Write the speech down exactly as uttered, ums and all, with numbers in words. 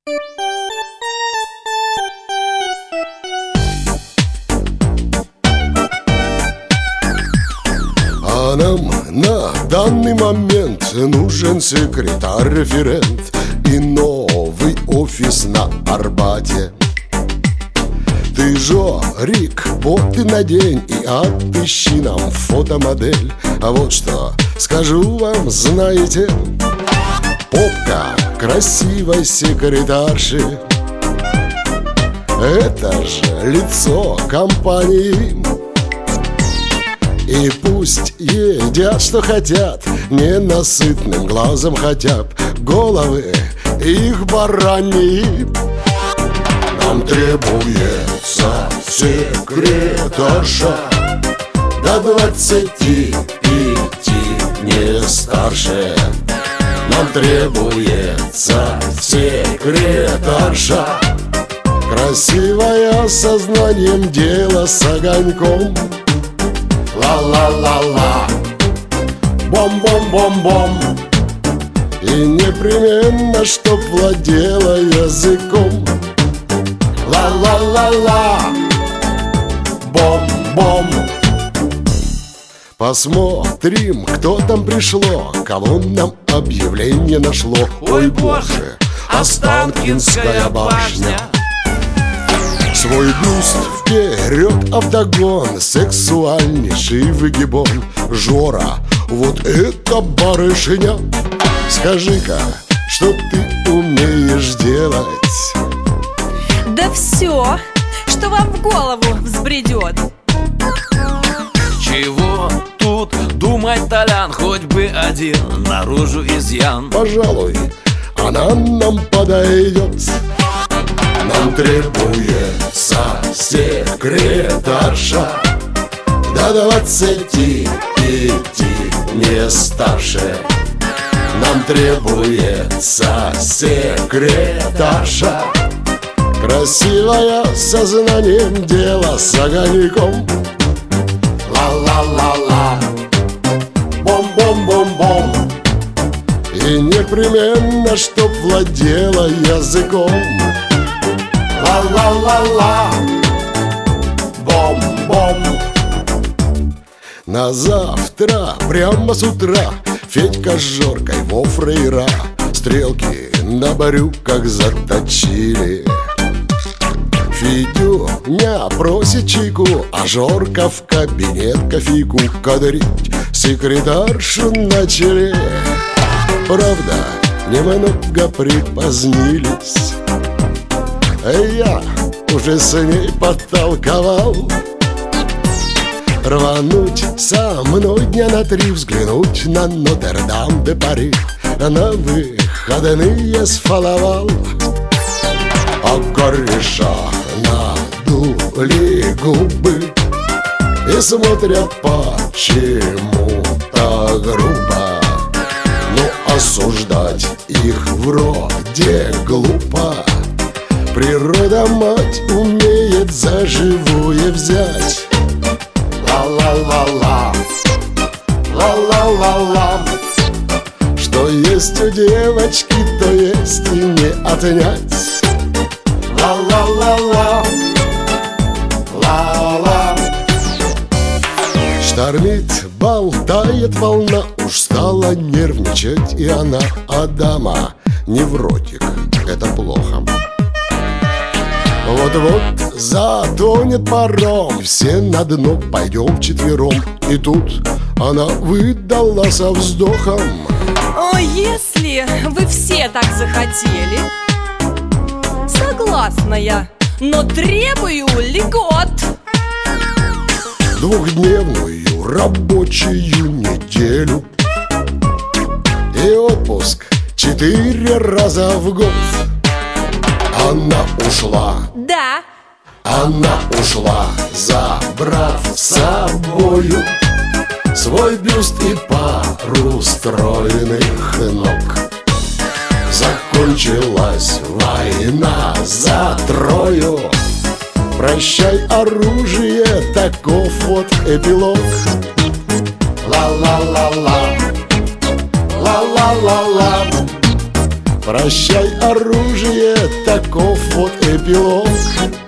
А нам на данный момент нужен секретарь-референт и новый офис на Арбате. Ты, Жорик, боты надень и отыщи нам фотомодель. А вот что скажу вам, знаете, попка красивой секретарши — это же лицо компании. И пусть едят, что хотят, ненасытным глазом хотят головы их бараньи. Нам требуется секретарша до двадцати пяти, не старше. Нам требуется секретарша красивая, со знанием дела, с огоньком. Ла-ла-ла-ла, бом-бом-бом-бом. И непременно, чтоб владела языком. Ла-ла-ла-ла, бом-бом. Посмотрим, кто там пришло, кого нам объявление нашло. Ой, боже, Останкинская башня. Свой бюст вперед, а вдогон сексуальнейший выгибон. Жора, вот это барышня, скажи-ка, что ты умеешь делать? Да все, что вам в голову взбредет. Чего тут думать, Толян, хоть бы один наружу изъян. Пожалуй, она нам подойдет. Нам требуется секретарша до двадцати пяти, не старше. Нам требуется секретарша красивая, со знанием дела, с огоньком. Ла-ла-ла-ла, бом-бом-бом-бом. И непременно, чтоб владела языком. Ла-ла-ла-ла, бом-бом. На завтра, прямо с утра, Федька с Жоркой во фрейра стрелки на брюках заточили. Федюня просит чайку, а Жорка в кабинет кофейку кадрить секретаршу начали. Правда, немного припозднились. Я уже с ней подтолковал рвануть со мной дня на три, взглянуть на Нотр-Дам-де-Пари. На выходные сфаловал, а кореша надули губы и смотрят почему-то грубо. Но осуждать их вроде глупо. Природа, мать, умеет за живое взять. Ла-ла-ла-ла, ла-ла-ла-ла. Что есть у девочки, то есть и не отнять. Ла-ла-ла-ла, ла-ла. Штормит, болтает волна, уж стала нервничать и она. А дама невротик, это плохо. Вот-вот затонет паром, все на дно пойдем вчетвером. И тут она выдала со вздохом: О, если вы все так захотели, согласна я, но требую льгот. Двухдневную рабочую неделю и отпуск четыре раза в год. Она ушла, да, она ушла, забрав с собою свой бюст и пару стройных ног. Закончилась война за Трою. Прощай, оружие, таков вот эпилог. Ла-ла-ла-ла, ла-ла-ла-ла. Прощай, оружие, таков вот эпилог.